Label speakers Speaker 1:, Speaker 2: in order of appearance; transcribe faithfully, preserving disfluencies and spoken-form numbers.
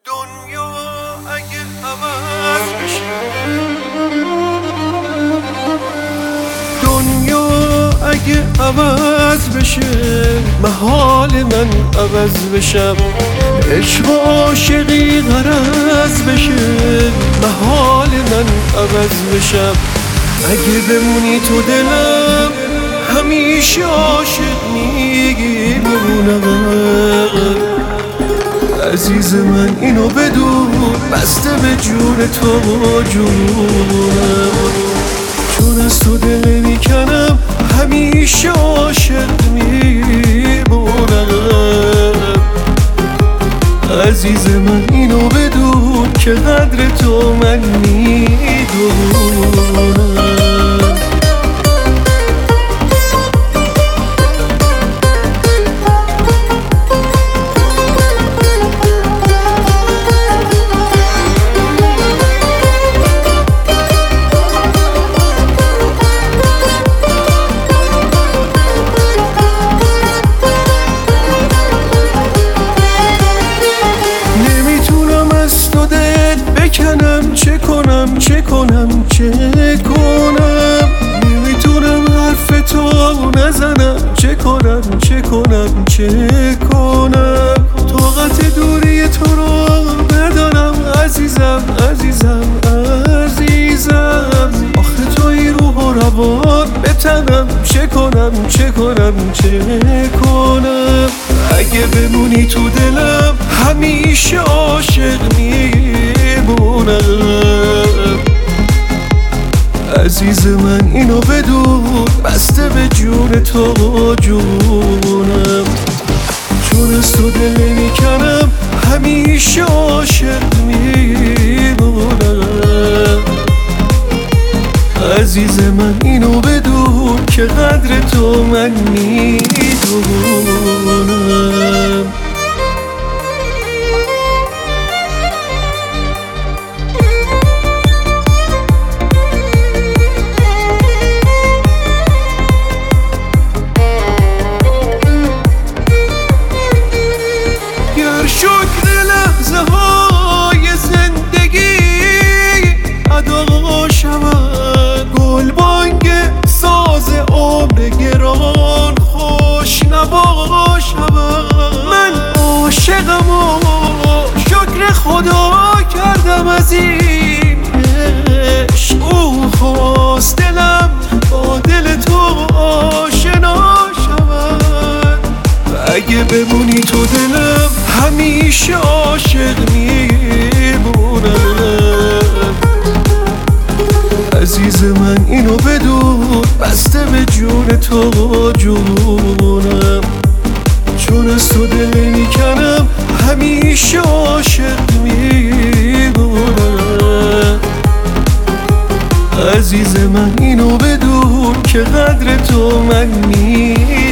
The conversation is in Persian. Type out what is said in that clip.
Speaker 1: دنیا اگه عوض بشه، دنیا اگه عوض بشه، محال من عوض بشم. عشق و عاشقی غرض بشه، محال من عوض بشم. اگه بمونی تو دلم همیشه عاشق میمونم. عزیز من اینو بدون، بسته به جون تو جونم. چون از تو دل میکنم همیشه عاشق میمونم. عزیز من اینو بدون که قدر تو من میدونم. چه کنم چه کنم چه کنم، نمیتونم حرف تو نزنم. چه کنم چه کنم چه کنم، طاقت دوری تو رو ندارم. عزیزم عزیزم عزیزم، آخه توی روح و روان به تنم. چه کنم چه کنم چه کنم، اگه بمونی تو دلم همیشه عاشق میمونم. عزیز من اینو بدون، بسته به جون تو جونم. چون از تو دل میکنم همیشه عاشق میمونم. عزیز من اینو بدون که قدر تو من میدونم. شکر لحظه های زندگی ادا شود، گل بانگ ساز عمر گران خوش نوا شود. من عاشقم و شکر خدا کردم از این عشق. او خواست دلم با دل تو آشنا شود. اگه بمونی تو دلم همیشه عاشق میمونم. عزیز من اینو بدون، بسته به جون تو جونم. چون از تو دل میکنم همیشه عاشق میمونم. عزیز من اینو بدون که قدر تو من میدونم.